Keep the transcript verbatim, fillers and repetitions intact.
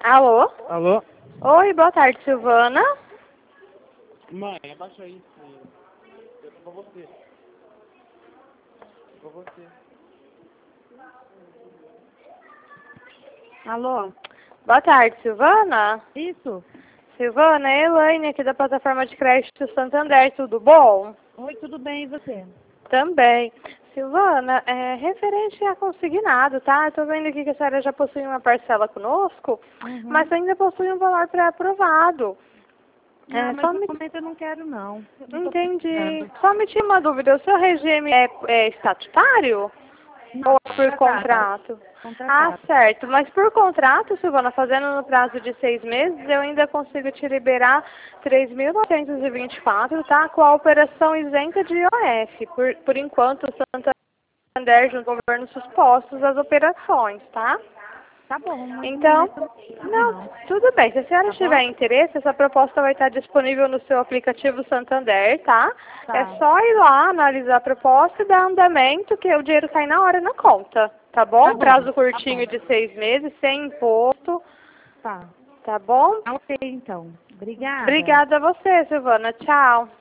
Alô? Alô? Oi, boa tarde, Silvana. Mãe, abaixa aí. Eu tô com você. Tô com você. Alô? Boa tarde, Silvana. Isso? Silvana, é Elaine aqui da plataforma de crédito Santander, tudo bom? Oi, tudo bem, e você? Também. Silvana, é referente a consignado, tá? Eu tô vendo aqui que a senhora já possui uma parcela conosco, Uhum. mas ainda possui um valor pré-aprovado. Não, É, mas só no me... momento eu não quero, não. Eu não tô Entendi. precisando. Só me tinha uma dúvida, o seu regime é, é estatutário? Não, Ou é por contratada. contrato? Ah, Contratada. certo. Mas por contrato, Silvana, fazendo no prazo de seis meses, eu ainda consigo te liberar três mil novecentos e vinte e quatro, tá? Com a operação isenta de I O F. Por, por enquanto, o Santander, junto ao governo, suspostos as operações, tá? Tá bom, mas no Então, momento eu não preciso, não, não. tudo bem. Se a senhora Tá tiver bom? interesse, essa proposta vai estar disponível no seu aplicativo Santander, tá? É Tá. só ir lá, analisar a proposta e dar andamento, que o dinheiro cai na hora na conta, tá bom? Tá bom, Prazo tá curtinho bom. de seis meses, sem imposto, Tá. tá bom? Tá ok, então. Obrigada. Obrigada a você, Silvana. Tchau.